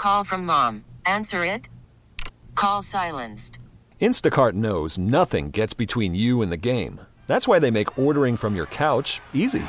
Call from mom. Answer it. Call silenced. Instacart knows nothing gets between you and the game. That's why they make ordering from your couch easy.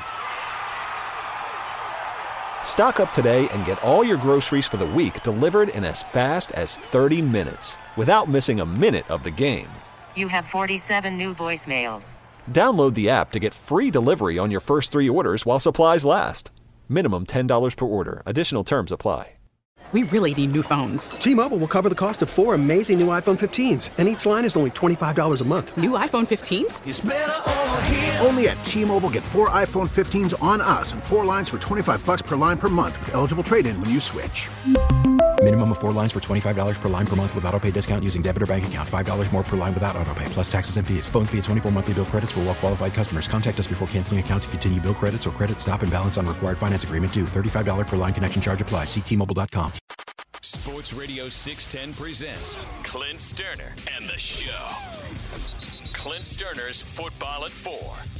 Stock up today and get all your groceries for the week delivered in as fast as 30 minutes without missing a minute of the game. You have 47 new voicemails. Download the app to get free delivery on your first 3 orders while supplies last. Minimum $10 per order. Additional terms apply. We really need new phones. T-Mobile will cover the cost of 4 amazing new iPhone 15s, and each line is only $25 a month. New iPhone 15s? It's better over here. Only at T-Mobile, get 4 iPhone 15s on us and 4 lines for $25 per line per month with eligible trade-in when you switch. Minimum of 4 lines for $25 per line per month with autopay discount using debit or bank account. $5 more per line without autopay, plus taxes and fees. Phone fee at 24 monthly bill credits for well-qualified customers. Contact us before canceling account to continue bill credits or credit stop and balance on required finance agreement due. $35 per line connection charge applies. See T-Mobile.com. Sports Radio 610 presents Clint Sterner and the Show. Clint Sterner's Football at 4.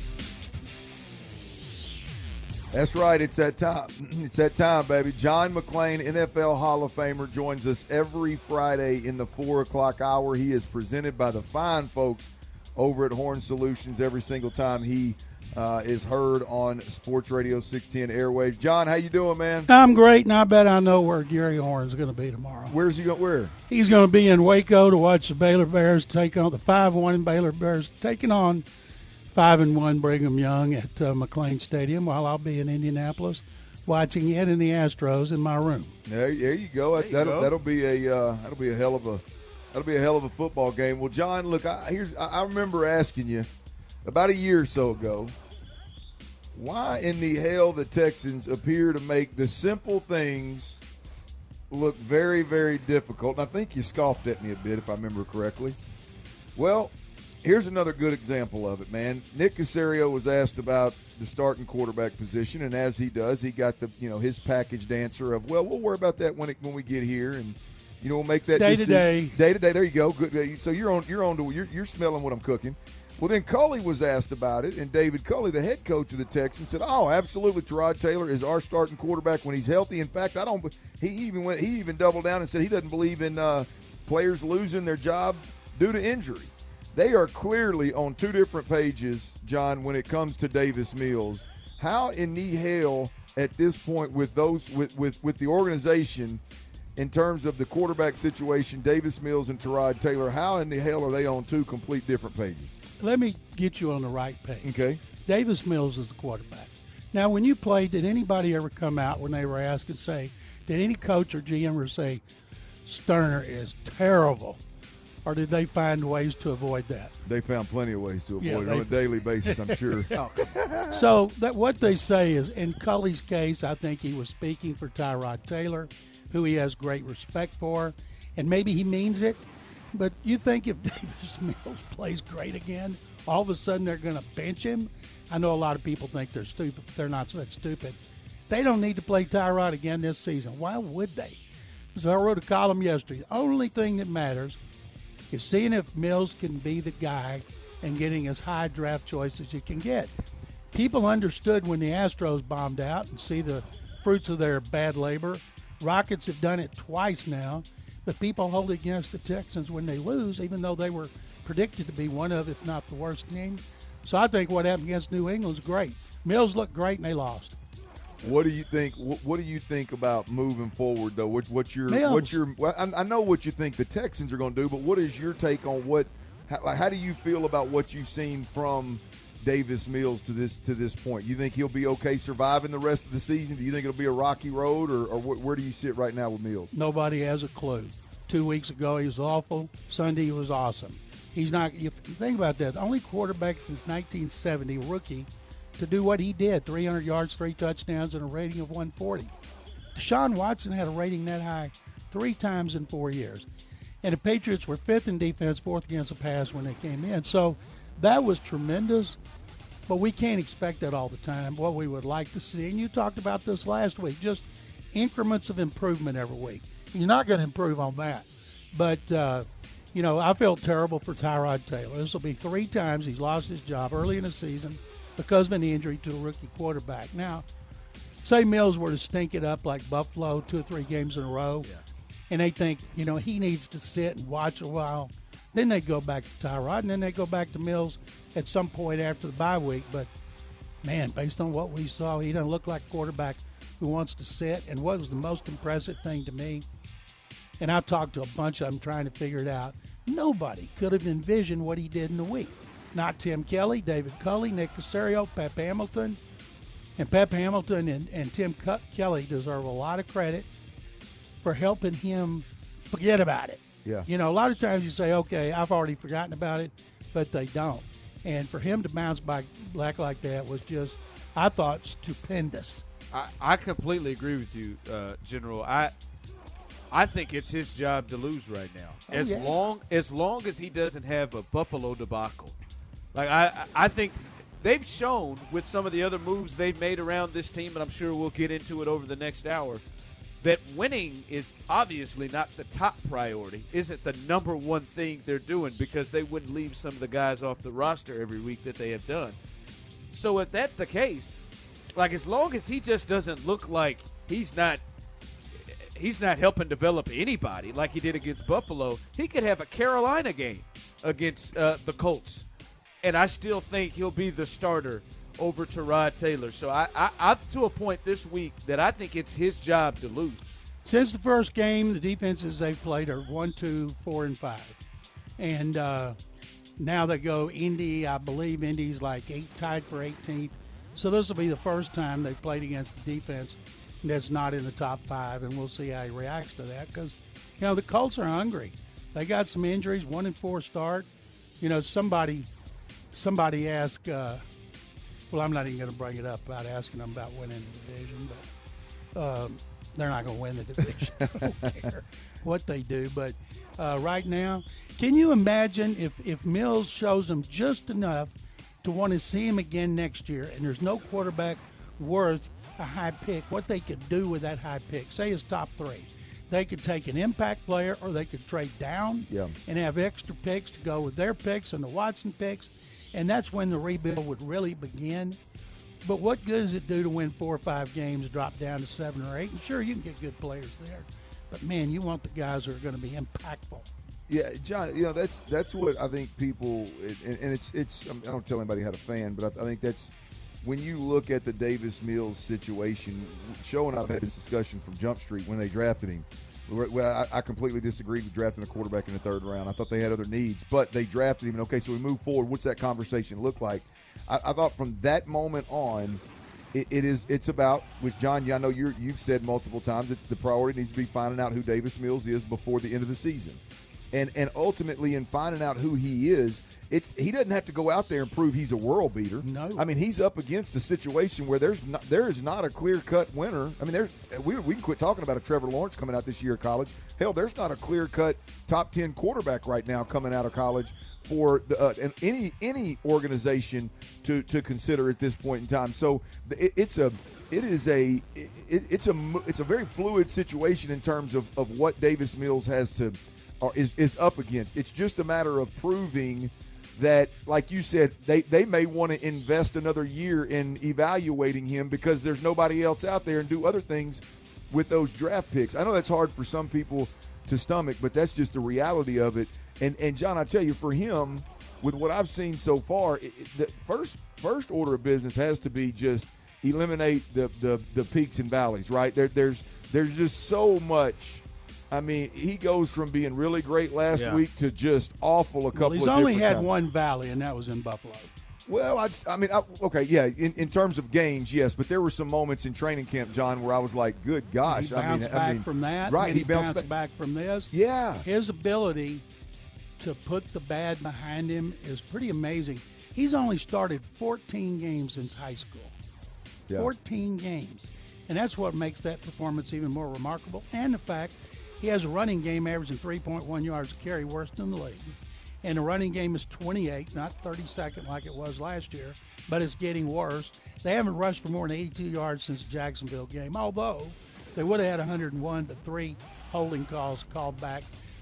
That's right. It's that time. It's that time, baby. John McClain, NFL Hall of Famer, joins us every Friday in the 4 o'clock hour. He is presented by the fine folks over at Horn Solutions every single time he is heard on Sports Radio 610 airwaves. John, how you doing, man? I'm great, and I bet I know where Gary Horn's going to be tomorrow. Where's he going? Where? He's going to be in Waco to watch the Baylor Bears take on the 5-1 Baylor Bears, taking on 5-1 Brigham Young at McLean Stadium, while I'll be in Indianapolis watching it and the Astros in my room. There you go. That'll be a hell of a football game. Well, John, look, I remember asking you about a year or so ago, why in the hell the Texans appear to make the simple things look very, very difficult. And I think you scoffed at me a bit, if I remember correctly. Well, here's another good example of it, man. Nick Caserio was asked about the starting quarterback position, and as he does, he got the his packaged answer of, well, we'll worry about that when we get here, and we'll make that day to day. Day to day. There you go. Good. So you're smelling what I'm cooking. Well, then Culley was asked about it, and David Culley, the head coach of the Texans, said, "Oh, absolutely, Tyrod Taylor is our starting quarterback when he's healthy. In fact, he even doubled down and said he doesn't believe in players losing their job due to injury." They are clearly on 2 different pages, John, when it comes to Davis Mills. How in the hell at this point with the organization in terms of the quarterback situation, Davis Mills and Tyrod Taylor, how in the hell are they on 2 complete different pages? Let me get you on the right page. Okay. Davis Mills is the quarterback. Now, when you played, did anybody ever come out when they were asked and say, did any coach or GM ever say, Sterner is terrible? Or did they find ways to avoid that? They found plenty of ways to avoid it on a daily basis, I'm sure. So what they say is, in Culley's case, I think he was speaking for Tyrod Taylor, who he has great respect for, and maybe he means it. But you think if Davis Mills plays great again, all of a sudden they're going to bench him? I know a lot of people think they're stupid, but they're not that stupid. They don't need to play Tyrod again this season. Why would they? So I wrote a column yesterday. The only thing that matters is seeing if Mills can be the guy and getting as high draft choice as you can get. People understood when the Astros bombed out and see the fruits of their bad labor. Rockets have done it twice now. But people hold it against the Texans when they lose, even though they were predicted to be one of, if not the worst team. So I think what happened against New England is great. Mills looked great, and they lost. What do you think? What do you think about moving forward, though? What's your? Well, I know what you think the Texans are going to do, but what is your take on what? How do you feel about what you've seen from Davis Mills to this point? You think he'll be okay surviving the rest of the season? Do you think it'll be a rocky road, or where do you sit right now with Mills? Nobody has a clue. 2 weeks ago he was awful. Sunday he was awesome. He's not. If you think about that, the only quarterback since 1970, rookie, to do what he did: 300 yards, 3 touchdowns, and a rating of 140. Deshaun Watson had a rating that high 3 times in 4 years, and the Patriots were 5th in defense, 4th against the pass when they came in. So that was tremendous. But we can't expect that all the time. What we would like to see, and you talked about this last week, just increments of improvement every week. You're not going to improve on that. But, I felt terrible for Tyrod Taylor. This will be 3 times he's lost his job early in the season because of an injury to a rookie quarterback. Now, say Mills were to stink it up like Buffalo 2 or 3 games in a row, and they think, he needs to sit and watch a while. Then they go back to Tyrod, and then they go back to Mills at some point after the bye week. But, man, based on what we saw, he doesn't look like a quarterback who wants to sit. And what was the most impressive thing to me, and I've talked to a bunch of them trying to figure it out, nobody could have envisioned what he did in the week. Not Tim Kelly, David Culley, Nick Caserio, Pep Hamilton. And Pep Hamilton and Tim Kelly deserve a lot of credit for helping him forget about it. Yeah. A lot of times you say, okay, I've already forgotten about it, but they don't. And for him to bounce back like that was just, I thought, stupendous. I completely agree with you, General. I think it's his job to lose right now. As long as he doesn't have a Buffalo debacle. Like I think they've shown with some of the other moves they've made around this team, and I'm sure we'll get into it over the next hour, that winning is obviously not the top priority, isn't the number one thing they're doing, because they wouldn't leave some of the guys off the roster every week that they have done. So if that's the case, like as long as he just doesn't look like he's not helping develop anybody like he did against Buffalo, he could have a Carolina game against the Colts. And I still think he'll be the starter over Tyrod Taylor. So I've to a point this week that I think it's his job to lose. Since the first game, the defenses they've played are 1, 2, 4, and 5. And now they go Indy. I believe Indy's like tied for 18th. So this will be the first time they've played against a defense that's not in the top 5, and we'll see how he reacts to that because, the Colts are hungry. They got some injuries, 1-4 start. Somebody asked, well, I'm not even going to bring it up about asking them about winning the division, but they're not going to win the division. I don't care what they do. But right now, can you imagine if Mills shows them just enough to want to see him again next year, and there's no quarterback worth a high pick, what they could do with that high pick, say his top 3. They could take an impact player, or they could trade down and have extra picks to go with their picks and the Watson picks. And that's when the rebuild would really begin. But what good does it do to win 4 or 5 games, drop down to 7 or 8? And sure, you can get good players there. But, man, you want the guys who are going to be impactful. Yeah, John, that's what I think people – and it's I don't tell anybody how to fan, but I think that's when you look at the Davis Mills situation, Show and I've had this discussion from Jump Street when they drafted him. Well, I completely disagreed with drafting a quarterback in the 3rd round. I thought they had other needs, but they drafted him. And okay, so we move forward. What's that conversation look like? I thought from that moment on, it's about, which John, I know you've said multiple times, it's the priority needs to be finding out who Davis Mills is before the end of the season, and ultimately in finding out who he is. He doesn't have to go out there and prove he's a world beater. No. I mean, he's up against a situation where there is not a clear-cut winner. I mean, we can quit talking about a Trevor Lawrence coming out this year of college. Hell, there's not a clear-cut top 10 quarterback right now coming out of college for any organization to consider at this point in time. So it's a very fluid situation in terms of what Davis Mills has to or is up against. It's just a matter of proving that, like you said, they may want to invest another year in evaluating him because there's nobody else out there and do other things with those draft picks. I know that's hard for some people to stomach, but that's just the reality of it. And John, I tell you, for him, with what I've seen so far, the first order of business has to be just eliminate the peaks and valleys, right? There's just so much. I mean, he goes from being really great last week to just awful a couple of He's only had times. One valley, and that was in Buffalo. Well, okay, yeah. In terms of games, yes, but there were some moments in training camp, John, where I was like, "Good gosh!" He bounced back from that, right? He bounced back from this. Yeah, his ability to put the bad behind him is pretty amazing. He's only started 14 games since high school. Yeah. 14 games, and that's what makes that performance even more remarkable. And the fact he has a running game averaging 3.1 yards a carry, worst in the league. And the running game is 28, not 32nd like it was last year, but it's getting worse. They haven't rushed for more than 82 yards since the Jacksonville game, although they would have had 101, but 3 holding calls called back.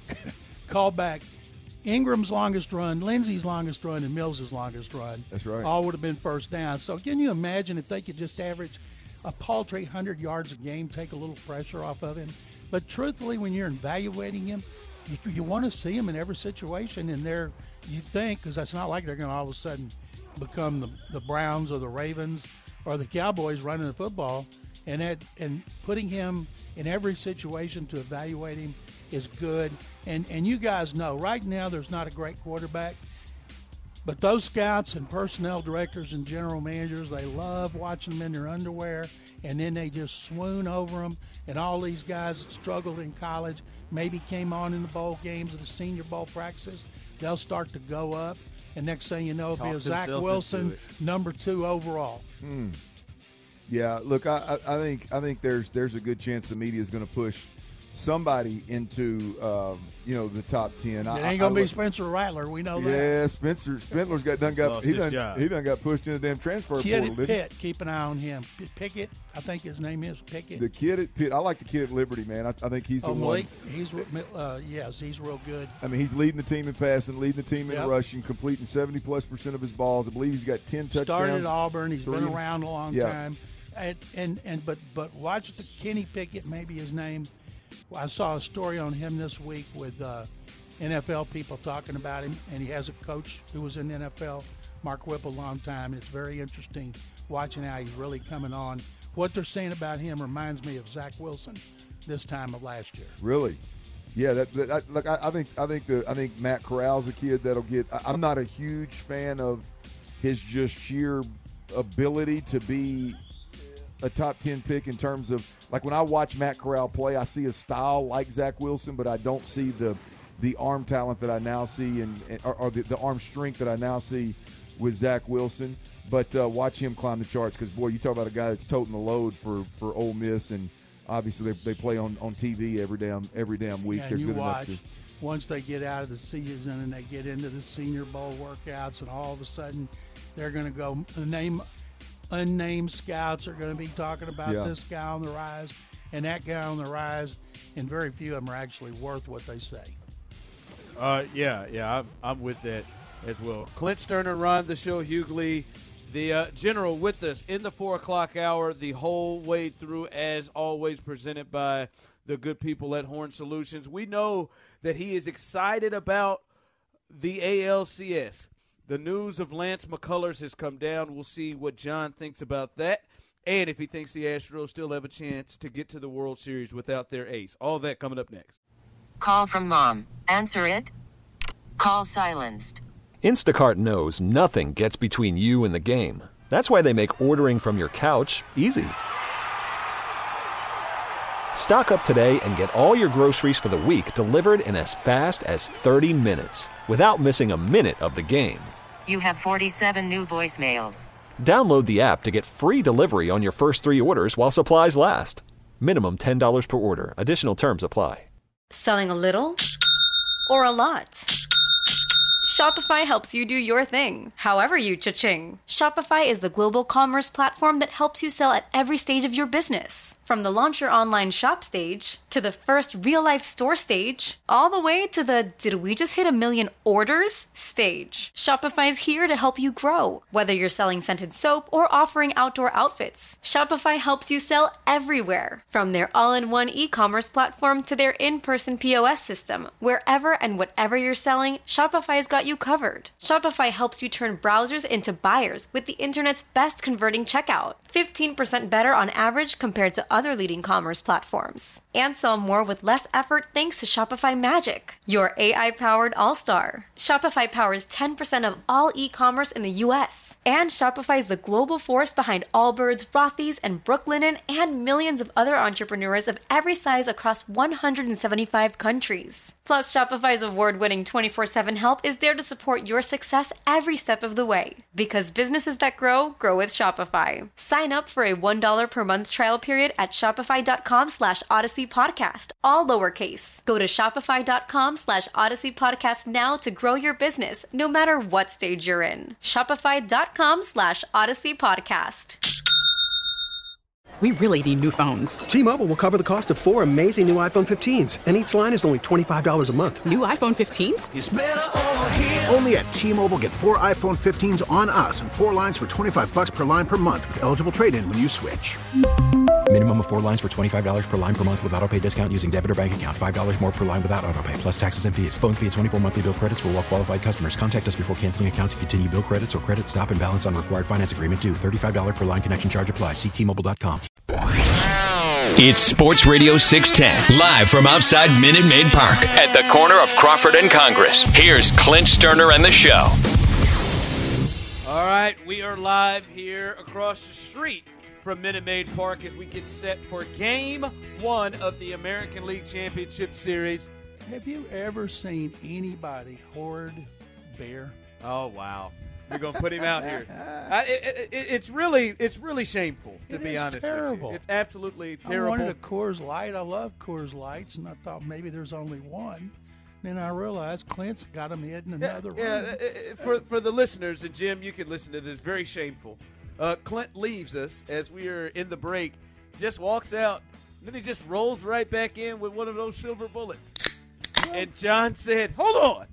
Ingram's longest run, Lindsey's longest run, and Mills' longest run. That's right. All would have been first down. So can you imagine if they could just average a paltry 100 yards a game, take a little pressure off of him? But truthfully, when you're evaluating him, you want to see him in every situation. And you think, because it's not like they're going to all of a sudden become the Browns or the Ravens or the Cowboys running the football. And putting him in every situation to evaluate him is good. And you guys know, right now there's not a great quarterback. But those scouts and personnel directors and general managers, they love watching them in their underwear, and then they just swoon over them. And all these guys that struggled in college, maybe came on in the bowl games or the Senior Bowl practices, they'll start to go up. And next thing you know, it'll be a Zach Wilson, number 2 overall. Yeah, look, I think there's a good chance the media is going to push somebody into the top 10. It ain't gonna be Spencer Rattler. We know that. Yeah, Spentler's done got pushed into the damn transfer portal. Kid at Pitt, keep an eye on him. Pickett, I think his name is Pickett. The kid at Pitt, I like the kid at Liberty, man. I think he's the one. He's real good. I mean, he's leading the team in passing, leading the team in rushing, completing 70+% of his balls. I believe he's got 10 touchdowns. Started at Auburn. He's been around a long time. But watch the Kenny Pickett, maybe his name. I saw a story on him this week with NFL people talking about him, and he has a coach who was in the NFL, Mark Whipple, a long time. And it's very interesting watching how he's really coming on. What they're saying about him reminds me of Zach Wilson this time of last year. Really? Yeah. I think Matt Corral's a kid that'll get. I'm not a huge fan of his just sheer ability to be a top 10 pick in terms of. Like when I watch Matt Corral play, I see a style like Zach Wilson, but I don't see the arm talent that I now see or the arm strength that I now see with Zach Wilson. But watch him climb the charts because, boy, you talk about a guy that's toting the load for Ole Miss, and obviously they play on TV every damn week. Yeah, They're and you good watch enough once they get out of the season and they get into the Senior Bowl workouts, and all of a sudden they're going to go unnamed scouts are going to be talking about this guy on the rise and that guy on the rise, and very few of them are actually worth what they say. I'm with that as well. Clint Sterner, Ron the Show, Hughley, the General with us in the 4 o'clock hour the whole way through, as always presented by the good people at Horn Solutions. We know that he is excited about the ALCS. The news of Lance McCullers has come down. We'll see what John thinks about that, and if he thinks the Astros still have a chance to get to the World Series without their ace. All that coming up next. Call from mom. Answer it. Call silenced. Instacart knows nothing gets between you and the game. That's why they make ordering from your couch easy. Stock up today and get all your groceries for the week delivered in as fast as 30 minutes without missing a minute of the game. You have 47 new voicemails. Download the app to get free delivery on your first 3 orders while supplies last. Minimum $10 per order. Additional terms apply. Selling a little or a lot? Shopify helps you do your thing, however you cha-ching. Shopify is the global commerce platform that helps you sell at every stage of your business. From the launch your online shop stage, to the first real-life store stage, all the way to the did we just hit 1 million orders stage. Shopify's here to help you grow. Whether you're selling scented soap or offering outdoor outfits, Shopify helps you sell everywhere. From their all-in-one e-commerce platform to their in-person POS system, wherever and whatever you're selling, Shopify's got you covered. Shopify helps you turn browsers into buyers with the internet's best converting checkout. 15% better on average compared to other leading commerce platforms. And sell more with less effort thanks to Shopify Magic, your AI-powered all-star. Shopify powers 10% of all e-commerce in the U.S. And Shopify is the global force behind Allbirds, Rothy's, and Brooklinen, and millions of other entrepreneurs of every size across 175 countries. Plus, Shopify's award-winning 24/7 help is there to support your success every step of the way. Because businesses that grow, grow with Shopify. Sign up for a $1 per month trial period at shopify.com/Odyssey Podcast, all lowercase. Go to shopify.com/Odyssey Podcast now to grow your business, no matter what stage you're in. Shopify.com/Odyssey Podcast. We really need new phones. T-Mobile will cover the cost of 4 amazing new iPhone 15s, and each line is only $25 a month. New iPhone 15s? It's better over here. Only at T-Mobile, get 4 iPhone 15s on us and 4 lines for $25 per line per month with eligible trade-in when you switch. Minimum of 4 lines for $25 per line per month with autopay discount using debit or bank account. $5 more per line without autopay, plus taxes and fees. Phone fee at 24 monthly bill credits for well qualified customers. Contact us before canceling account to continue bill credits or credit stop and balance on required finance agreement due. $35 per line connection charge applies. See T-Mobile.com. It's Sports Radio 610, live from outside Minute Maid Park at the corner of Crawford and Congress. Here's Clint Sterner and the show. All right, we are live here across the street from Minute Maid Park as we get set for Game 1 of the American League Championship Series. Have you ever seen anybody hoard beer? Oh, wow. We're going to put him out here. It's really shameful, to be honest terrible. with you. It's absolutely terrible. I wanted a Coors Light. I love Coors Lights, and I thought maybe there's only one. Then I realized Clint's got them hidden in another room. For the listeners, and Jim, you can listen to this, very shameful. Clint leaves us as we are in the break, just walks out, and then he just rolls right back in with one of those silver bullets. And John said, hold on.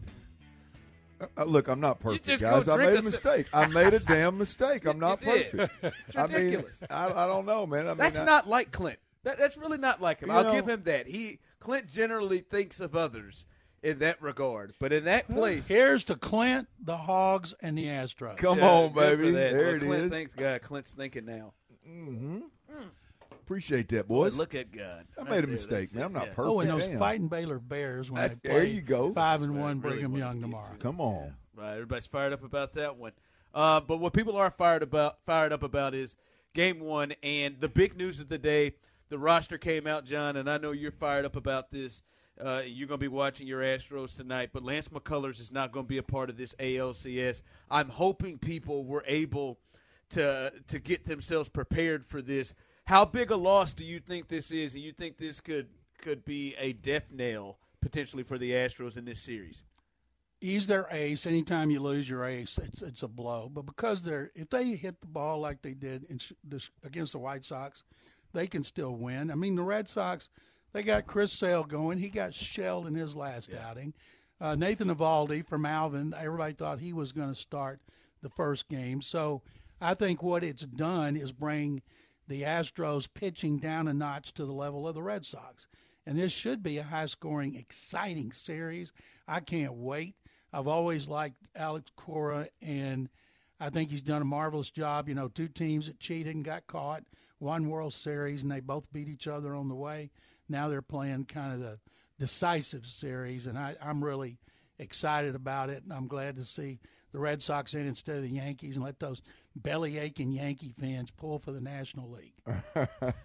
Look, I'm not perfect, guys. I made a mistake. I made a damn mistake. I'm not perfect. It's ridiculous. I don't know, man. That's not like Clint. That's really not like him. I'll give him that. Clint generally thinks of others in that regard. But in that place. Here's to Clint, the Hogs, and the Astros. Come on, baby. There it Clint is. Thinks God. Clint's thinking now. Mm-hmm. Appreciate that, boys. Boy, look at God. I made a mistake, man. I'm not perfect. Oh, and those fighting Baylor Bears when they play there you go. 5-1 Brigham Young tomorrow. Come on. Right, everybody's fired up about that one. But what people are fired up about is Game 1 and the big news of the day. The roster came out, John, and I know you're fired up about this. You're going to be watching your Astros tonight, but Lance McCullers is not going to be a part of this ALCS. I'm hoping people were able to get themselves prepared for this. How big a loss do you think this is, and you think this could be a death knell potentially for the Astros in this series? He's their ace. Anytime you lose your ace, it's a blow. But because if they hit the ball like they did against the White Sox, they can still win. I mean, the Red Sox, they got Chris Sale going. He got shelled in his last outing. Nathan Eovaldi from Alvin, everybody thought he was going to start the first game. So I think what it's done is bring the Astros pitching down a notch to the level of the Red Sox. And this should be a high-scoring, exciting series. I can't wait. I've always liked Alex Cora, and I think he's done a marvelous job. You know, two teams that cheated and got caught, won World Series, and they both beat each other on the way. Now they're playing kind of the decisive series, and I'm really excited about it, and I'm glad to see the Red Sox in instead of the Yankees and let those belly-aching Yankee fans pull for the National League.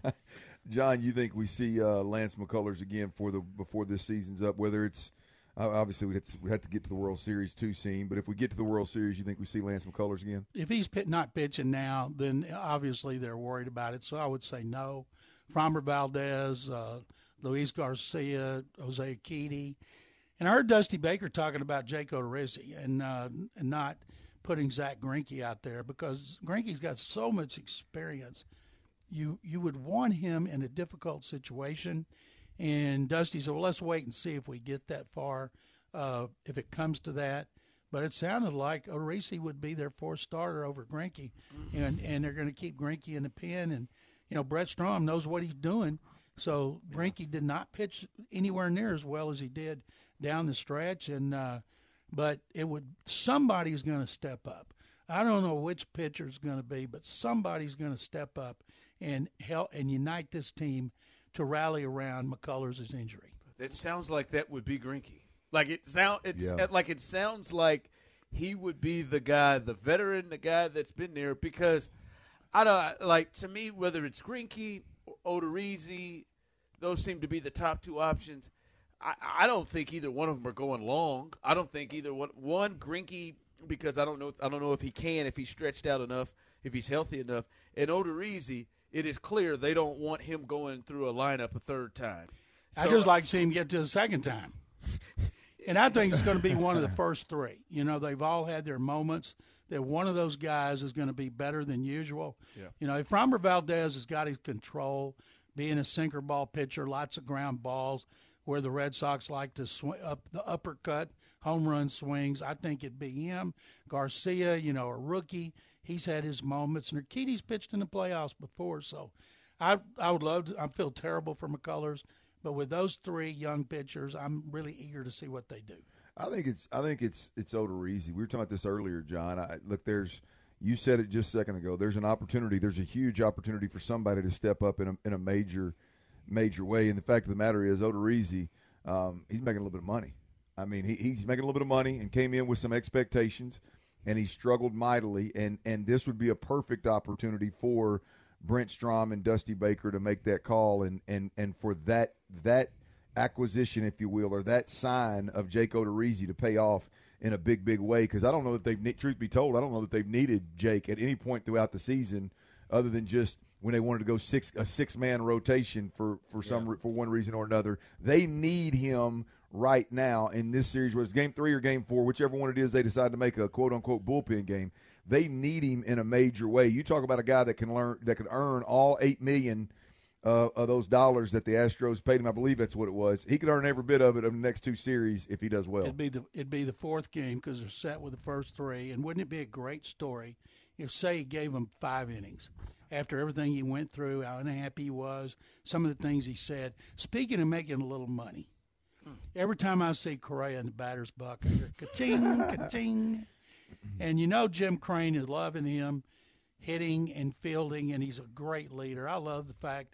John, you think we see Lance McCullers again before this season's up? Whether it's obviously we have to get to the World Series too soon, but if we get to the World Series, you think we see Lance McCullers again? If he's not pitching now, then obviously they're worried about it. So I would say no. Framber Valdez, Luis Garcia, Jose Urquidy. And I heard Dusty Baker talking about Jake Odorizzi and not putting Zach Greinke out there because Greinke's got so much experience. You would want him in a difficult situation. And Dusty said, well, let's wait and see if we get that far, if it comes to that. But it sounded like Odorizzi would be their fourth starter over Greinke, and they're going to keep Greinke in the pen. And, you know, Brett Strom knows what he's doing. So Greinke did not pitch anywhere near as well as he did down the stretch, but somebody's going to step up. I don't know which pitcher is going to be, but somebody's going to step up and help and unite this team to rally around McCullers' injury. It sounds like that would be Greinke. It sounds like he would be the guy, the veteran, the guy that's been there. Because to me, whether it's Greinke or Odorizzi, those seem to be the top two options. I don't think either one of them are going long. I don't think either one Greinke, because I don't know if he can, if he's stretched out enough, if he's healthy enough. And Odorizzi, it is clear they don't want him going through a lineup a third time. So, I just like to see him get to the second time. And I think it's going to be one of the first three. You know, they've all had their moments that one of those guys is going to be better than usual. Yeah. You know, if Framber Valdez has got his control, being a sinker ball pitcher, lots of ground balls, where the Red Sox like to swing up the uppercut, home run swings. I think it'd be him. Garcia, you know, a rookie. He's had his moments. And Urquidy's pitched in the playoffs before, so I would love to. I feel terrible for McCullers, but with those 3 young pitchers, I'm really eager to see what they do. I think it's Odorizzi. We were talking about this earlier, John. You said it just a second ago. There's an opportunity. There's a huge opportunity for somebody to step up in a major way. And the fact of the matter is, Odorizzi, he's making a little bit of money. I mean, he's making a little bit of money and came in with some expectations, and he struggled mightily. And this would be a perfect opportunity for Brent Strom and Dusty Baker to make that call and for that acquisition, if you will, or that sign of Jake Odorizzi to pay off in a big way. Because I don't know that truth be told, I don't know that they've needed Jake at any point throughout the season, other than just when they wanted to go a 6-man rotation for one reason or another. They need him right now in this series, whether it's game 3 or game 4, whichever one it is they decide to make a quote unquote bullpen game. They need him in a major way. You talk about a guy that can earn all $8 million of those dollars that the Astros paid him. I believe that's what it was. He could earn every bit of it in the next 2 series if he does well. It'd be the 4th game because they're set with the first 3. And wouldn't it be a great story if, say, he gave him 5 innings after everything he went through, how unhappy he was, some of the things he said. Speaking of making a little money, every time I see Correa in the batter's box, I hear ka-ching, ka-ching. And Jim Crane is loving him, hitting and fielding, and he's a great leader. I love the fact,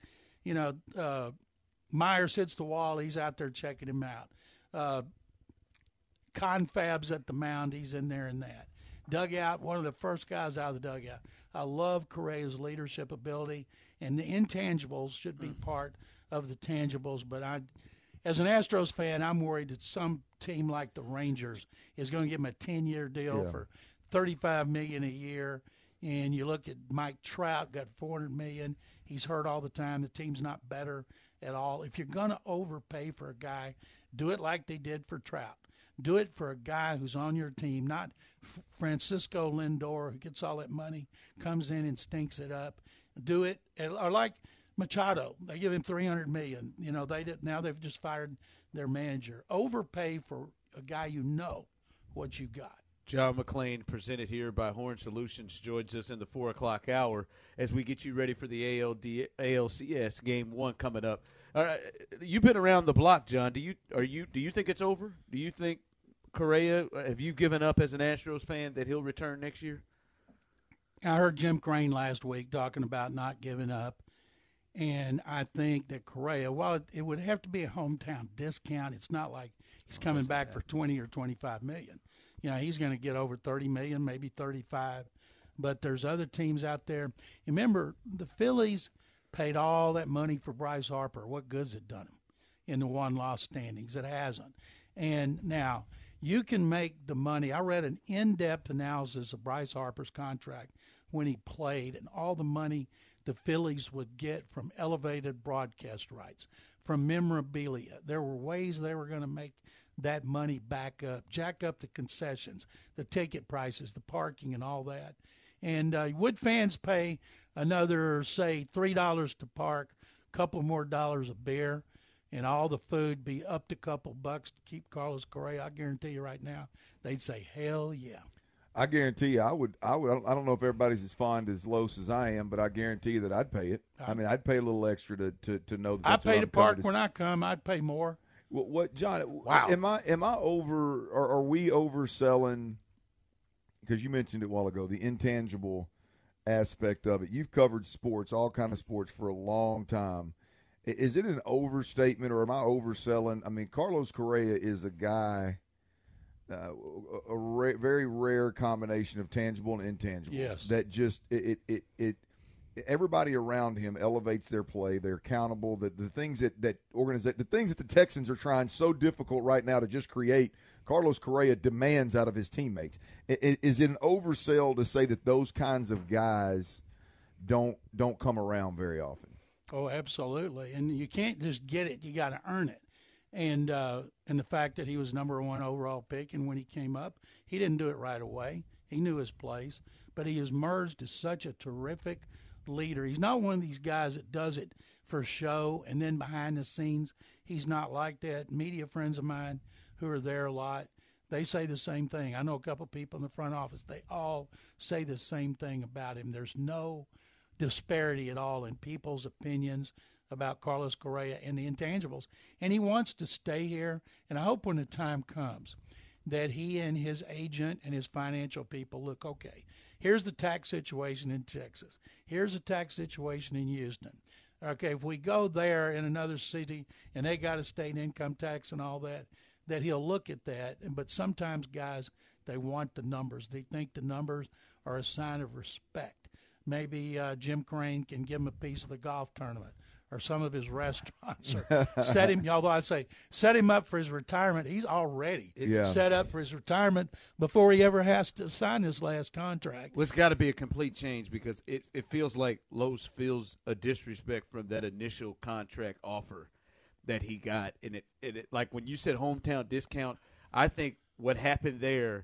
Myers hits the wall, he's out there checking him out. Confab's at the mound, he's in there and that. Dugout, one of the first guys out of the dugout. I love Correa's leadership ability, and the intangibles should be part of the tangibles. But as an Astros fan, I'm worried that some team like the Rangers is going to give him a 10-year deal for $35 million a year. And you look at Mike Trout, got $400 million. He's hurt all the time. The team's not better at all. If you're going to overpay for a guy, do it like they did for Trout. Do it for a guy who's on your team, not Francisco Lindor, who gets all that money, comes in and stinks it up. Do it, or like Machado, they give him $300 million. Now they've just fired their manager. Overpay for a guy what you got. John McClain, presented here by Horn Solutions, joins us in the 4 o'clock hour as we get you ready for the ALCS Game 1 coming up. All right, you've been around the block, John. Do you think it's over? Do you think Correa, have you given up as an Astros fan that he'll return next year? I heard Jim Crane last week talking about not giving up, and I think that Correa, while it would have to be a hometown discount, it's not like he's coming back for 20 or 25 million. He's going to get over 30 million, maybe 35. But there's other teams out there. Remember, the Phillies paid all that money for Bryce Harper. What good's it done him in the one-loss standings? It hasn't. And now you can make the money. I read an in-depth analysis of Bryce Harper's contract when he played and all the money the Phillies would get from elevated broadcast rights, from memorabilia. There were ways they were going to make that money back up, jack up the concessions, the ticket prices, the parking, and all that. And would fans pay another, say, $3 to park, a couple more dollars of beer, and all the food be up to a couple bucks to keep Carlos Correa? I guarantee you right now, they'd say, hell yeah. I guarantee you, I would. I don't know if everybody's as fond as Los as I am, but I guarantee you that I'd pay it. I mean, I'd pay a little extra to know that. I pay to park when I come. I'd pay more. What, John? Wow. Am I over? Or are we overselling? Because you mentioned it a while ago, the intangible aspect of it. You've covered sports, all kind of sports, for a long time. Is it an overstatement, or am I overselling? I mean, Carlos Correa is a guy. Very rare combination of tangible and intangible. Yes. That just it everybody around him elevates their play. They're accountable. The things the things that the Texans are trying so difficult right now to just create, Carlos Correa demands out of his teammates. Is it an oversell to say that those kinds of guys don't come around very often? Oh, absolutely. And you can't just get it. You got to earn it. And the fact that he was number 1 overall pick, and when he came up, he didn't do it right away. He knew his place, but he has merged as such a terrific leader. He's not one of these guys that does it for show, and then behind the scenes, he's not like that. Media friends of mine who are there a lot, they say the same thing. I know a couple people in the front office. They all say the same thing about him. There's no disparity at all in people's opinions about Carlos Correa and the intangibles. And he wants to stay here. And I hope when the time comes that he and his agent and his financial people look, okay, here's the tax situation in Texas. Here's the tax situation in Houston. Okay, if we go there in another city and they got a state income tax and all that, that he'll look at that. But sometimes guys, they want the numbers. They think the numbers are a sign of respect. Maybe Jim Crane can give him a piece of the golf tournament or some of his restaurants, or set him, although I say set him up for his retirement. He's already set up for his retirement before he ever has to sign his last contract. Well, it's got to be a complete change because it feels like Los feels a disrespect from that initial contract offer that he got. And it like when you said hometown discount, I think what happened there,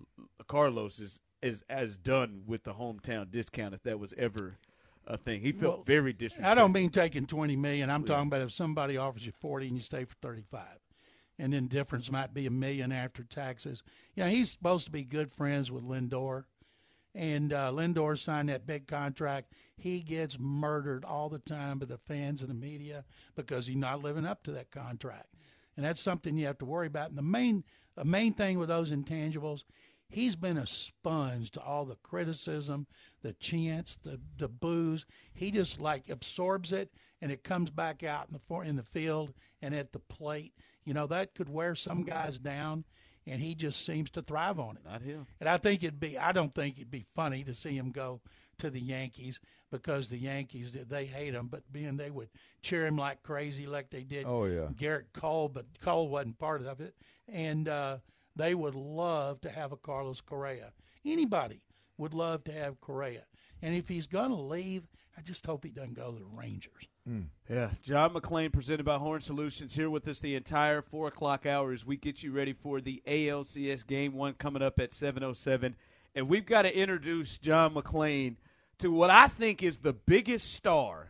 Carlos is as done with the hometown discount if that was ever a thing. He felt very disrespectful. I don't mean taking $20 million. I'm talking about if somebody offers you $40 and you stay for $35, and then difference might be $1 million after taxes. You know, he's supposed to be good friends with Lindor, and Lindor signed that big contract. He gets murdered all the time by the fans and the media because he's not living up to that contract, and that's something you have to worry about. And the main thing with those intangibles, he's been a sponge to all the criticism, the chants, the boos. He just like absorbs it, and it comes back out in the field and at the plate. You know, that could wear some guys down, and he just seems to thrive on it. Not him. And I don't think it'd be funny to see him go to the Yankees because the Yankees, they hate him, but they would cheer him like crazy like they did Garrett Cole, but Cole wasn't part of it. And they would love to have a Carlos Correa. Anybody would love to have Correa. And if he's going to leave, I just hope he doesn't go to the Rangers. Yeah, John McClain, presented by Horn Solutions, here with us the entire 4 o'clock hour as we get you ready for the ALCS Game 1 coming up at 7:07. And we've got to introduce John McClain to what I think is the biggest star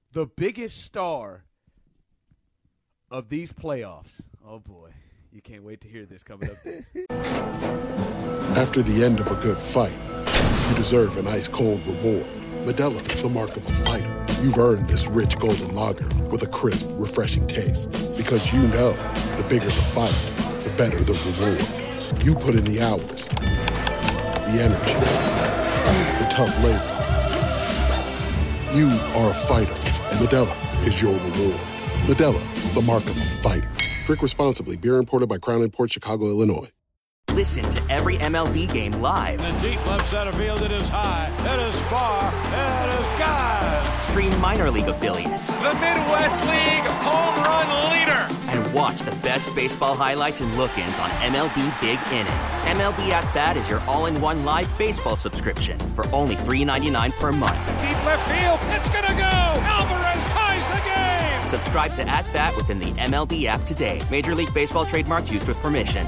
of these playoffs. Oh, boy. You can't wait to hear this coming up next. After the end of a good fight, you deserve an ice-cold reward. Modelo is the mark of a fighter. You've earned this rich golden lager with a crisp, refreshing taste. Because you know, the bigger the fight, the better the reward. You put in the hours, the energy, the tough labor. You are a fighter, and Modelo is your reward. Modelo, the mark of a fighter. Drink responsibly. Beer imported by Crown Imports, Chicago, Illinois. Listen to every MLB game live. In the deep left center field, it is high, it is far, it is gone. Stream minor league affiliates. The Midwest League home run leader. And watch the best baseball highlights and look-ins on MLB Big Inning. MLB At Bat is your all-in-one live baseball subscription for only $3.99 per month. Deep left field, it's gonna go. Alvarez ties the game. Subscribe to At Bat within the MLB app today. Major League Baseball trademarks used with permission.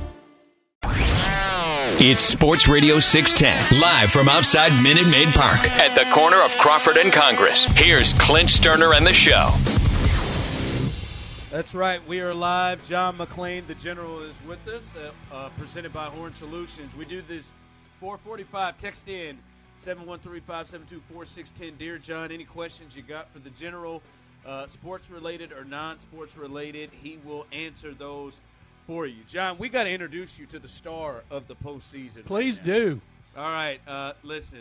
It's Sports Radio 610, live from outside Minute Maid Park at the corner of Crawford and Congress. Here's Clint Sterner and the show. That's right. We are live. John McClain, the General, is with us, presented by Horn Solutions. We do this 445. Text in 713-572-4610. Dear John, any questions you got for the General, sports-related or non-sports-related, he will answer those for you. John, we got to introduce you to the star of the postseason. Please do. All right, listen.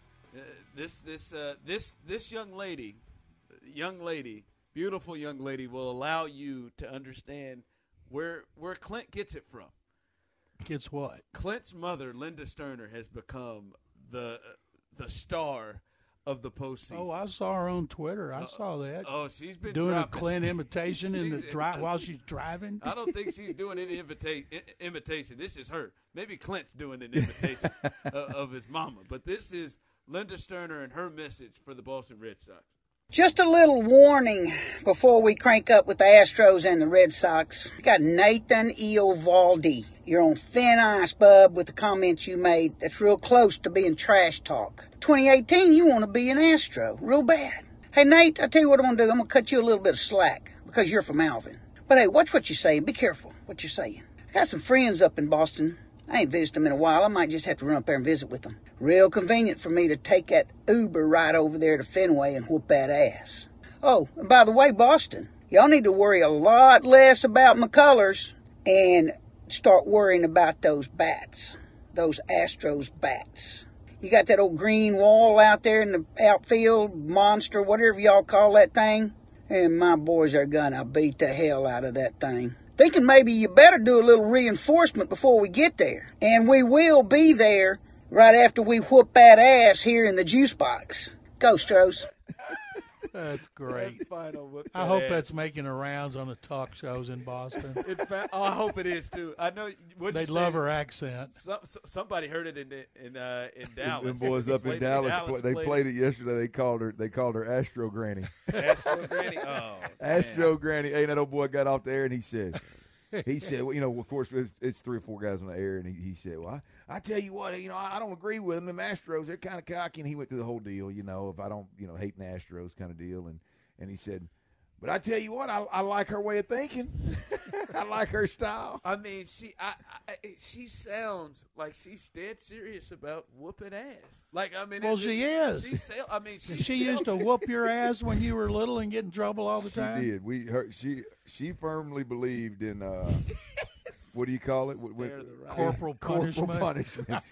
This young lady, beautiful young lady, will allow you to understand where Clint gets it from. Gets what? Clint's mother, Linda Sterner, has become the star of the postseason. Oh, I saw her on Twitter. I saw that. Oh, she's been doing dropping a Clint imitation while she's driving. I don't think she's doing any imitation. This is her. Maybe Clint's doing an imitation of his mama. But this is Linda Sterner and her message for the Boston Red Sox. Just a little warning before we crank up with the Astros and the Red Sox. You got Nathan Eovaldi. You're on thin ice, bub, with the comments you made. That's real close to being trash talk. 2018, you want to be an Astro. Real bad. Hey, Nate, I tell you what I'm going to do. I'm going to cut you a little bit of slack because you're from Alvin. But hey, watch what you're saying. Be careful what you're saying. I got some friends up in Boston. I ain't visited them in a while. I might just have to run up there and visit with them. Real convenient for me to take that Uber right over there to Fenway and whoop that ass. Oh, and by the way, Boston, y'all need to worry a lot less about McCullers and start worrying about those bats, those Astros bats. You got that old green wall out there in the outfield, monster, whatever y'all call that thing. And my boys are gonna beat the hell out of that thing. Thinking maybe you better do a little reinforcement before we get there. And we will be there right after we whoop that ass here in the juice box. Go, Stros. That's great. I hope that's making the rounds on the talk shows in Boston. I hope it is too. I know they love her accent. Somebody heard it in Dallas. Them boys up in Dallas, they played it yesterday. They called her Astro Granny. Astro Granny. Oh, Astro Granny. Hey, that old boy got off the air and he said, well, of course, it's 3 or 4 guys on the air, and he said, well, I tell you what, I don't agree with them. The Astros, they're kind of cocky, and he went through the whole deal, if I don't, hating the Astros kind of deal, and he said, but I tell you what, I like her way of thinking. I like her style. I mean, she sounds like she's dead serious about whooping ass. She is. She used to whoop your ass when you were little and get in trouble all the time. She did. She firmly believed in what do you call it? Corporal punishment.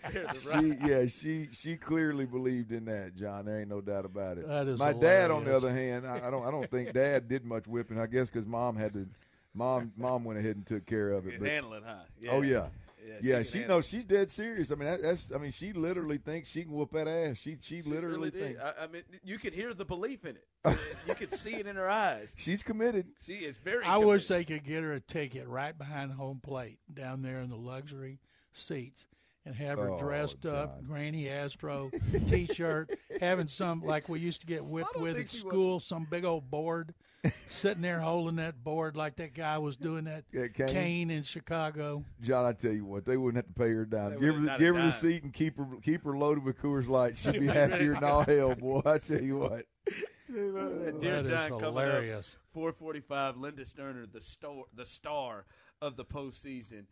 She clearly believed in that, John. There ain't no doubt about it. That is My hilarious. dad, on the other hand, I don't think Dad did much whipping. I guess because Mom went ahead and took care of it. But, handle it, huh? Yeah. Oh yeah. Yeah, she's dead serious. I mean, she literally thinks she can whoop that ass. She literally thinks. I mean, you can hear the belief in it. You can see it in her eyes. She's committed. She is very I committed. wish they could get her a ticket right behind home plate down there in the luxury seats and have her dressed up, Granny Astro T-shirt, having some, like we used to get whipped with at school, some big old board, sitting there holding that board like that guy was doing that cane in Chicago. John, I tell you what, they wouldn't have to pay her a dime. Give her the seat and keep her loaded with Coors Light. She'd be happier than all hell, boy. I tell you what. Dear that John, is hilarious. 4:45. Linda Sterner, the star of the postseason.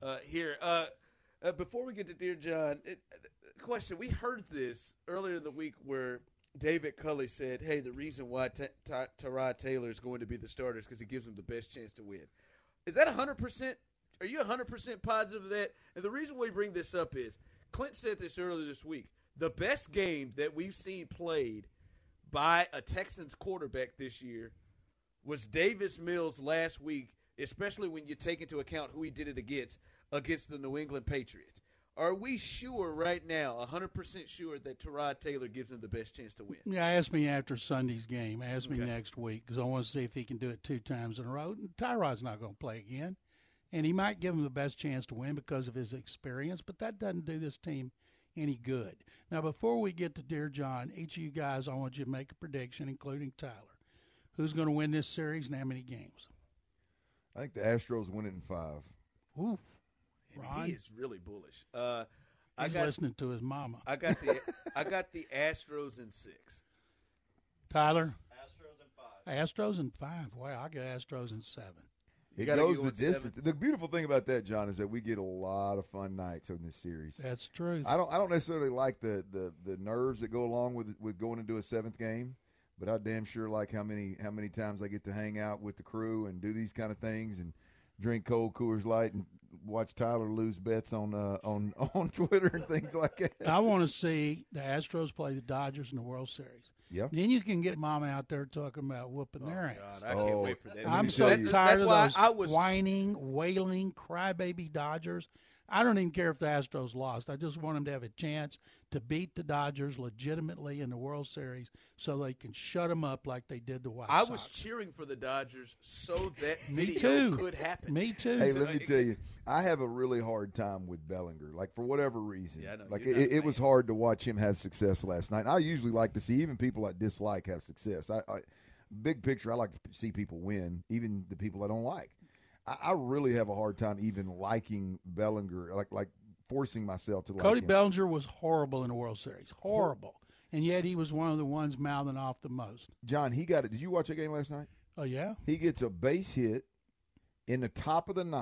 Before we get to Dear John, question: we heard this earlier in the week where David Culley said, "Hey, the reason why Tyrod Taylor is going to be the starter is because he gives him the best chance to win." Is that 100%? Are you 100% positive of that? And the reason we bring this up is Clint said this earlier this week. The best game that we've seen played by a Texans quarterback this year was Davis Mills last week, especially when you take into account who he did it against the New England Patriots. Are we sure right now, 100% sure, that Tyrod Taylor gives him the best chance to win? Yeah, ask me after Sunday's game. Ask me next week because I want to see if he can do it 2 times in a row. Tyrod's not going to play again, and he might give him the best chance to win because of his experience, but that doesn't do this team any good. Now, before we get to Dear John, each of you guys, I want you to make a prediction, including Tyler. Who's going to win this series and how many games? I think the Astros win it in 5. Ooh. Ron? He is really bullish. He's listening to his mama. I got the Astros in 6. Tyler? Astros in 5. Wow, I got Astros in 7. It goes the distance. The beautiful thing about that, John, is that we get a lot of fun nights in this series. That's true. I don't necessarily like the nerves that go along with going into a 7th game, but I damn sure like how many times I get to hang out with the crew and do these kind of things and drink cold Coors Light and watch Tyler lose bets on Twitter and things like that. I want to see the Astros play the Dodgers in the World Series. Yep. Then you can get Mama out there talking about whooping their ass. God, I can't wait for that. I'm so tired of those whining, wailing, crybaby Dodgers. I don't even care if the Astros lost. I just want them to have a chance to beat the Dodgers legitimately in the World Series so they can shut them up like they did the White Sox. I was cheering for the Dodgers so that video could happen. Me too. Hey, let me tell you, I have a really hard time with Bellinger. Like, for whatever reason. Yeah, I know. Like, it was hard to watch him have success last night. I usually like to see even people I dislike have success. Big picture, I like to see people win, even the people I don't like. I really have a hard time even liking Bellinger, like forcing myself to like Cody him. Bellinger was horrible in the World Series. Horrible. And yet he was one of the ones mouthing off the most. John, he got it. Did you watch that game last night? Oh, yeah? He gets a base hit in the top of the 9th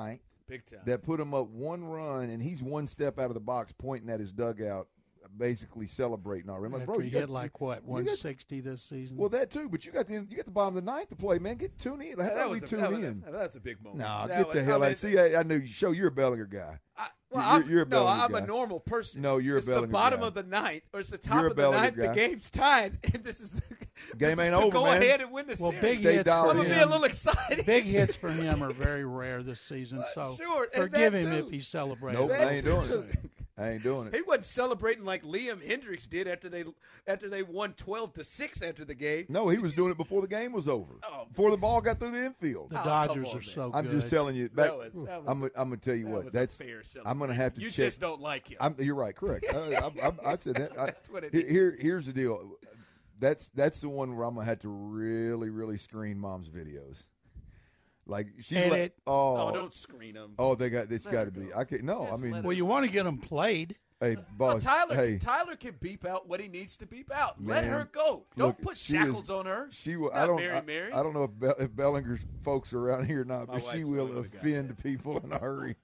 Big time. that put him up one run, and he's one step out of the box pointing at his dugout, basically celebrating already. I'm like, bro, he hit like what, 160 this season? Well, that too, but you got the bottom of the ninth to play, man. Tune in. That's a big moment. No, get the hell out. See, I knew you. Show you're a Bellinger guy. You're a Bellinger guy. I'm a normal person. No, you're a Bellinger guy. It's the bottom of the ninth, or it's the top of the ninth. The game's tied, and this is the game ain't over, go man. ahead and win the series. Big hits I'm going to be a little excited. Big hits for him are very rare this season, so forgive him if he's celebrating. Nope, I ain't doing it. I ain't doing it. He wasn't celebrating like Liam Hendricks did after they won 12-6 after the game. No, he was doing it before the game was over. Before the ball got through the infield. The Dodgers are so good. I'm just telling you. I'm going to tell you what. That's fair. I'm going to have to check. You just don't like him. You're right. Correct. I said that. That's what it is. Here's the deal. That's the one where I'm going to have to really, really screen Mom's videos. Like she's like, don't screen them. Oh, it's got to be. I can't. No, I mean, well, you want to get them played. Hey, boss. Tyler can beep out what he needs to beep out. Man, let her go. Don't put shackles on her. She will. I don't know if Bellinger's folks are around here or not, but she will offend people in a hurry.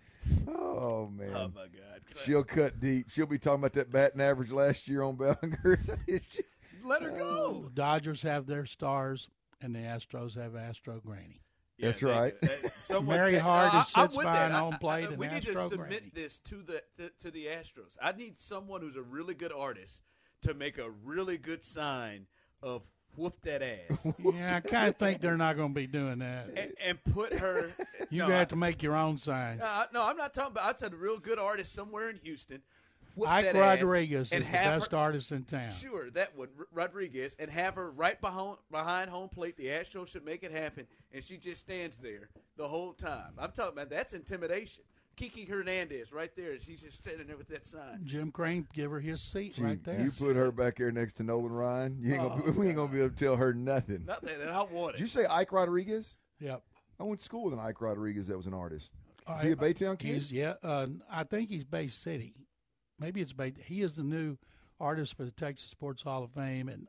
Oh man! Oh my God! She'll cut deep. She'll be talking about that batting average last year on Bellinger. Let her go. The Dodgers have their stars, and the Astros have Astro Granny. Yeah, that's right. Mary Hart sits behind home plate, and we need Astro to submit Granny. this to the Astros. I need someone who's a really good artist to make a really good sign of "whoop that ass." Yeah, I kind of think they're not going to be doing that. And put her. You have to make your own sign. No, I'm not talking about. I said a real good artist somewhere in Houston. Ike Rodriguez is the best artist in town. Sure, that one, Rodriguez, and have her right behind home plate. The Astros should make it happen, and she just stands there the whole time. I'm talking about that's intimidation. Kiki Hernandez right there, and she's just standing there with that sign. Jim Crane, give her his seat right there. You put her back there next to Nolan Ryan, we ain't gonna be able to tell her nothing. Nothing, and I want it. Did you say Ike Rodriguez? Yep. I went to school with an Ike Rodriguez that was an artist. Is he a Baytown kid? I think he's Bay City. Maybe it's Bay. He is the new artist for the Texas Sports Hall of Fame, and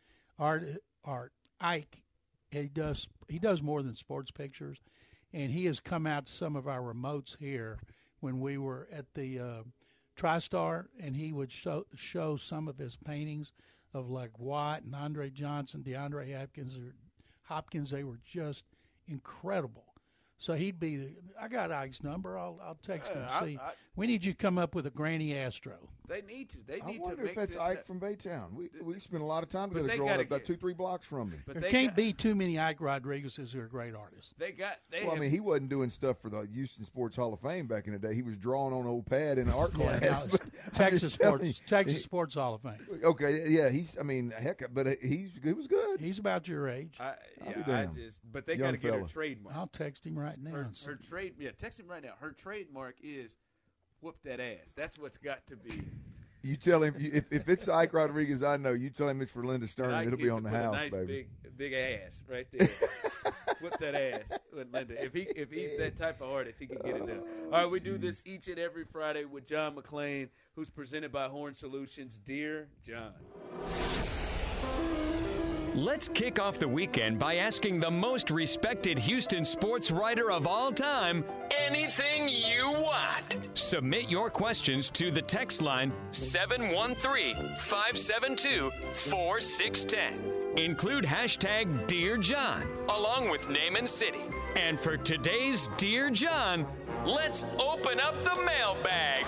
Ike. He does more than sports pictures, and he has come out to some of our remotes here when we were at the TriStar, and he would show some of his paintings of like Watt and Andre Johnson, DeAndre Hopkins. They were just incredible. So he'd be. I got Ike's number. I'll text him. See, we need you to come up with a Granny Astro. They need to. I wonder if that's Ike from Baytown. We spent a lot of time together growing up, about 2-3 blocks from me. There can't be too many Ike Rodriguez's who are great artists. I mean, he wasn't doing stuff for the Houston Sports Hall of Fame back in the day. He was drawing on an old pad in an art class. Texas Sports Hall of Fame. Okay, yeah, but he was good. He's about your age. But they got to get her trademark. I'll text him right now. Text him right now. Her trademark is "whoop that ass." That's what's got to be. You tell him if it's Ike Rodriguez, I know. You tell him it's for Linda Stern. It'll be on the house, nice baby. Big ass right there. Whoop that ass with Linda. If he's that type of artist, he can get it done. All right, we do this each and every Friday with John McClain, who's presented by Horn Solutions. Dear John. Let's kick off the weekend by asking the most respected Houston sports writer of all time anything you want. Submit your questions to the text line 713-572-4610. Include hashtag Dear John, along with name and city. And for today's Dear John, let's open up the mailbag.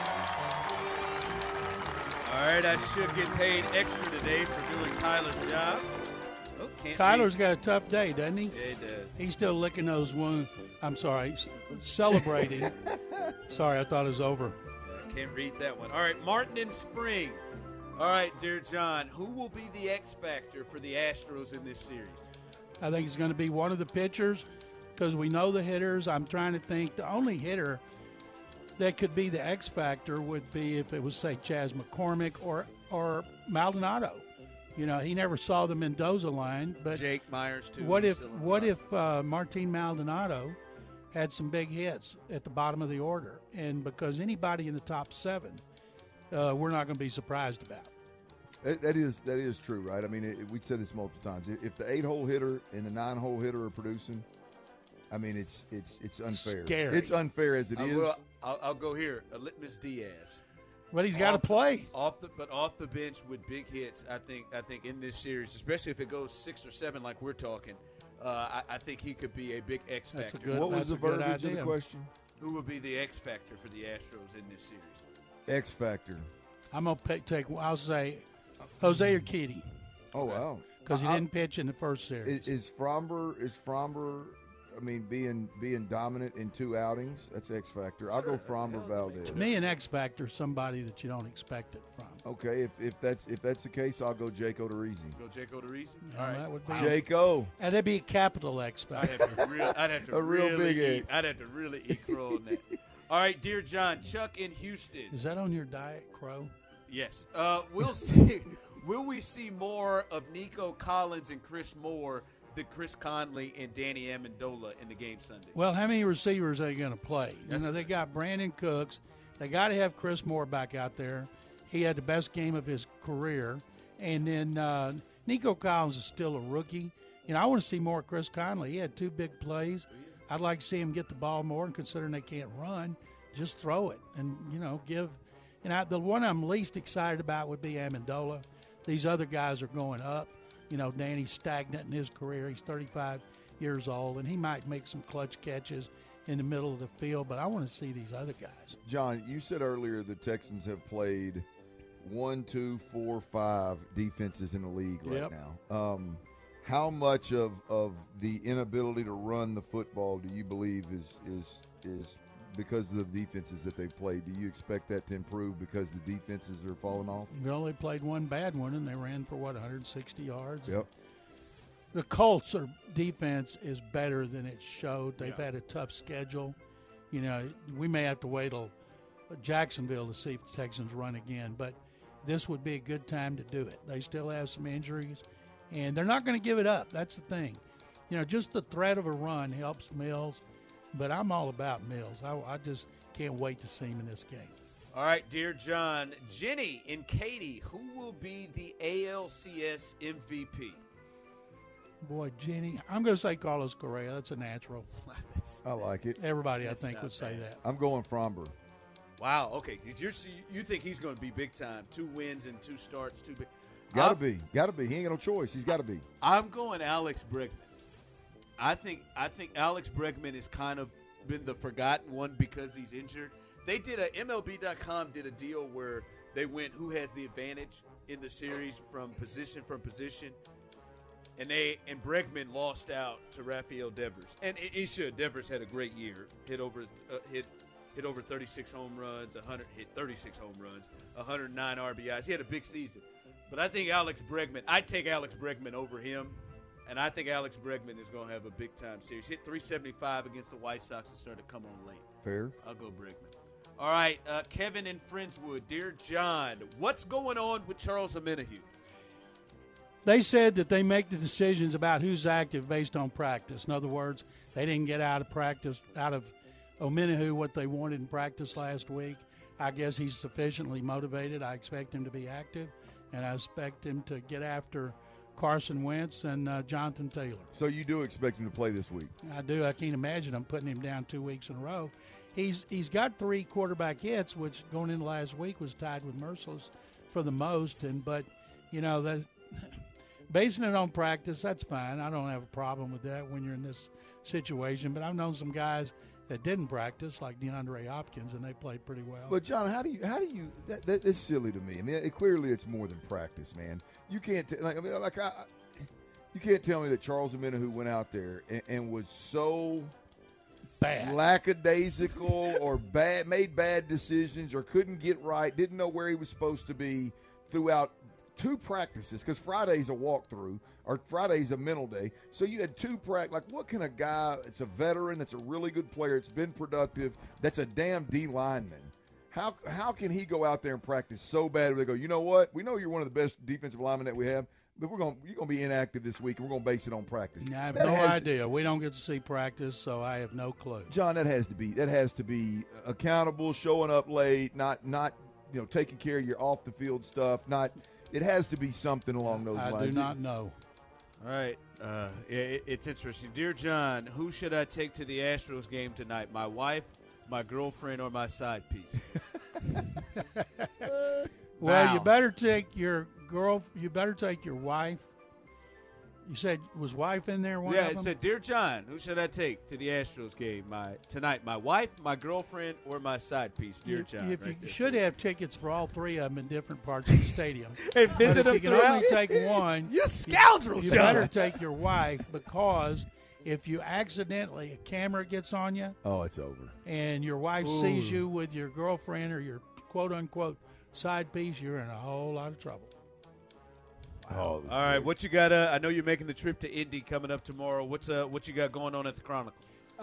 All right, I should get paid extra today for doing Tyler's job. Tyler's got a tough day, doesn't he? Yeah, he does. He's still licking those wounds. I'm sorry, celebrating. Sorry, I thought it was over. I can't read that one. All right, Martin in Spring. All right, dear John, who will be the X factor for the Astros in this series? I think it's going to be one of the pitchers because we know the hitters. I'm trying to think. The only hitter that could be the X factor would be if it was, say, Chas McCormick or Maldonado. You know, he never saw the Mendoza line, but Jake Myers too. What if Martin Maldonado had some big hits at the bottom of the order, and because anybody in the top 7, we're not going to be surprised about. That is true, right? I mean, we said this multiple times. If the 8-hole hitter and the 9-hole hitter are producing, I mean, it's unfair. Scary. It's unfair as it is. I'll go here. Litmus Diaz. But he's got to play off the bench with big hits. I think in this series, especially if it goes 6 or 7 like we're talking, I think he could be a big X factor. What was the verbiage of the question? Who would be the X factor for the Astros in this series? X factor. I'm gonna I'll say Jose Urquidy. Oh wow! Because he didn't pitch in the first series. Is Framber? I mean, being dominant in 2 outings, that's X factor. I'll go Framber Valdez. To me, an X factor is somebody that you don't expect it from. Okay, if that's the case, I'll go Jake Odorizzi. Go Jake Odorizzi. All right, that would be Jake O. And that'd be a capital X factor. I'd have to really eat crow on that. All right, dear John, Chuck in Houston. Is that on your diet, crow? Yes. We'll see. Will we see more of Nico Collins and Chris Moore than Chris Conley and Danny Amendola in the game Sunday? Well, how many receivers are they going to play? They got Brandon Cooks. They got to have Chris Moore back out there. He had the best game of his career. And then Nico Collins is still a rookie. I want to see more of Chris Conley. He had 2 big plays. I'd like to see him get the ball more, and considering they can't run, just throw it and, give. The one I'm least excited about would be Amendola. These other guys are going up. Danny's stagnant in his career. He's 35 years old, and he might make some clutch catches in the middle of the field, but I want to see these other guys. John, you said earlier the Texans have played 1, 2, 4, 5 defenses in the league right now. How much of the inability to run the football do you believe is because of the defenses that they played? Do you expect that to improve because the defenses are falling off? Well, they played one bad one, and they ran for, 160 yards? Yep. The Colts' defense is better than it showed. They've had a tough schedule. We may have to wait till Jacksonville to see if the Texans run again, but this would be a good time to do it. They still have some injuries, and they're not going to give it up. That's the thing. Just the threat of a run helps Mills. But I'm all about Mills. I just can't wait to see him in this game. All right, dear John. Jenny and Katie, who will be the ALCS MVP? Boy, Jenny, I'm going to say Carlos Correa. That's a natural. I like it. Everybody, I think, would say that. I'm going Framber. Wow, okay. You think he's going to be big time. 2 wins and 2 starts, 2 big. Got to be. He ain't got no choice. He's got to be. I'm going Alex Bregman. I think Alex Bregman has kind of been the forgotten one because he's injured. They did MLB.com did a deal where they went who has the advantage in the series from position, and Bregman lost out to Rafael Devers, and he should. Devers had a great year, hit over 36 home runs, 109 RBIs. He had a big season, but I think I'd take Alex Bregman over him. And I think Alex Bregman is going to have a big-time series. Hit 375 against the White Sox and started to come on late. Fair. I'll go Bregman. All right, Kevin in Friendswood. Dear John, what's going on with Charles Omenihu? They said that they make the decisions about who's active based on practice. In other words, they didn't get out of Omenihu what they wanted in practice last week. I guess he's sufficiently motivated. I expect him to be active, and I expect him to get after Carson Wentz and Jonathan Taylor. So you do expect him to play this week? I do. I can't imagine I'm putting him down 2 weeks in a row. He's got 3 quarterback hits, which going into last week was tied with Merciless for the most. But basing it on practice, that's fine. I don't have a problem with that when you're in this situation. But I've known some guys that didn't practice, like DeAndre Hopkins, and they played pretty well. But John, how do you? That's silly to me. I mean, clearly it's more than practice, man. You can't you can't tell me that Charles Omenihu went out there and was so bad, lackadaisical, or made bad decisions, or couldn't get right, didn't know where he was supposed to be throughout 2 practices, because Friday's a walkthrough, or Friday's a mental day. So you had 2 practice. Like, what can a guy, it's a veteran, that's a really good player, it's been productive, that's a damn D lineman. How can he go out there and practice so bad where they go, you know what, we know you're one of the best defensive linemen that we have, but you're going to be inactive this week, and we're going to base it on practice. I have no idea. We don't get to see practice, so I have no clue. John, that has to be accountable, showing up late, not taking care of your off the field stuff, It has to be something along those lines. I do not know. All right. It's interesting. Dear John, who should I take to the Astros game tonight? My wife, my girlfriend, or my side piece? Well, you better take your You better take your wife. You said, was wife in there? Yeah, it said, Dear John, who should I take to the Astros game tonight? My wife, my girlfriend, or my side piece? Dear John. You should have tickets for all three of them in different parts of the stadium. And visit them. If you can only take one, you scoundrel, you John. better take your wife, because if you accidentally, a camera gets on you. Oh, it's over. And your wife sees you with your girlfriend or your quote-unquote side piece, you're in a whole lot of trouble. All right, what you got? I know you're making the trip to Indy coming up tomorrow. What you got going on at the Chronicle?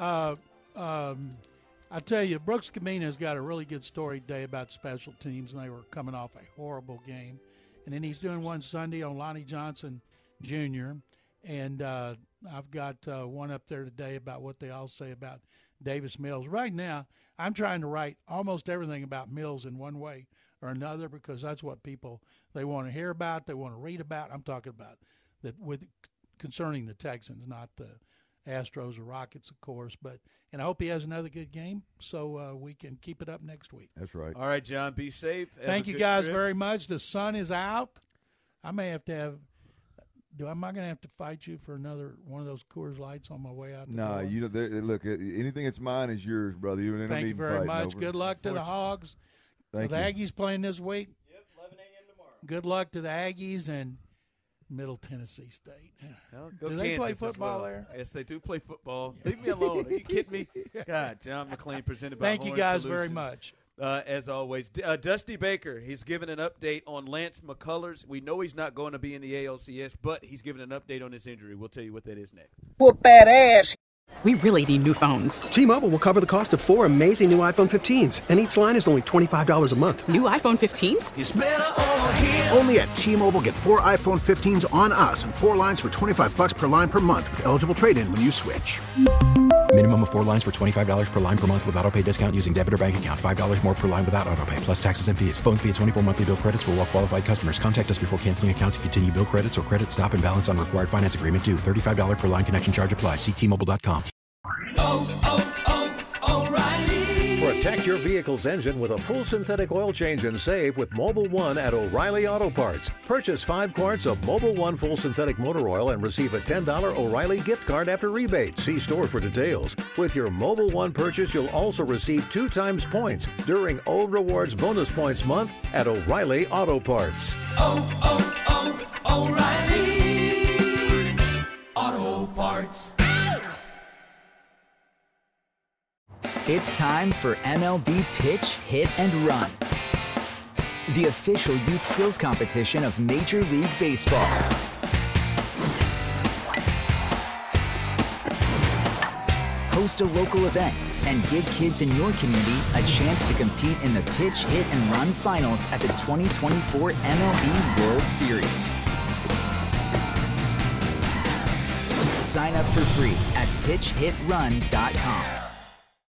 I tell you, Brooks Kamina's got a really good story today about special teams, and they were coming off a horrible game. And then he's doing one Sunday on Lonnie Johnson Jr., and I've got one up there today about what they all say about Davis Mills. Right now, I'm trying to write almost everything about Mills in one way or another, because that's what people, they want to hear about, they want to read about. I'm talking about that concerning the Texans, not the Astros or Rockets, of course. And I hope he has another good game so we can keep it up next week. That's right. All right, John, be safe. Thank you guys very much. The sun is out. I may have to have. Am I going to have to fight you for another one of those Coors Lights on my way out? No, look. Anything that's mine is yours, brother. Thank you very much. Good luck to the Hogs. The Aggies playing this week. Yep, 11 a.m. tomorrow. Good luck to the Aggies and Middle Tennessee State. Well, do they play football there? Yes, they do play football. Leave me alone. Are you kidding me? God, John McClain presented by Thank you guys Solutions. very much. As always, Dusty Baker, he's given an update on Lance McCullers. We know he's not going to be in the ALCS, but he's given an update on his injury. We'll tell you what that is next. Whoop that ass. We really need new phones. T-Mobile will cover the cost of 4 amazing new iPhone 15s, and each line is only $25 a month. New iPhone 15s? It's better over here. Only at T-Mobile, get 4 iPhone 15s on us and 4 lines for $25 per line per month with eligible trade-in when you switch. Minimum of 4 lines for $25 per line per month with autopay discount using debit or bank account. $5 more per line without autopay, plus taxes and fees. Phone fee at 24 monthly bill credits for well-qualified customers. Contact us before canceling account to continue bill credits or credit stop and balance on required finance agreement due. $35 per line connection charge applies. See T-Mobile.com. O'Reilly. Protect your vehicle's engine with a full synthetic oil change and save with Mobil 1 at O'Reilly Auto Parts. Purchase 5 quarts of Mobil 1 full synthetic motor oil and receive a $10 O'Reilly gift card after rebate. See store for details. With your Mobil 1 purchase, you'll also receive 2 times points during Old Rewards Bonus Points Month at O'Reilly Auto Parts. O'Reilly Auto Parts. It's time for MLB Pitch, Hit, and Run, the official youth skills competition of Major League Baseball. Host a local event and give kids in your community a chance to compete in the Pitch, Hit, and Run finals at the 2024 MLB World Series. Sign up for free at pitchhitrun.com.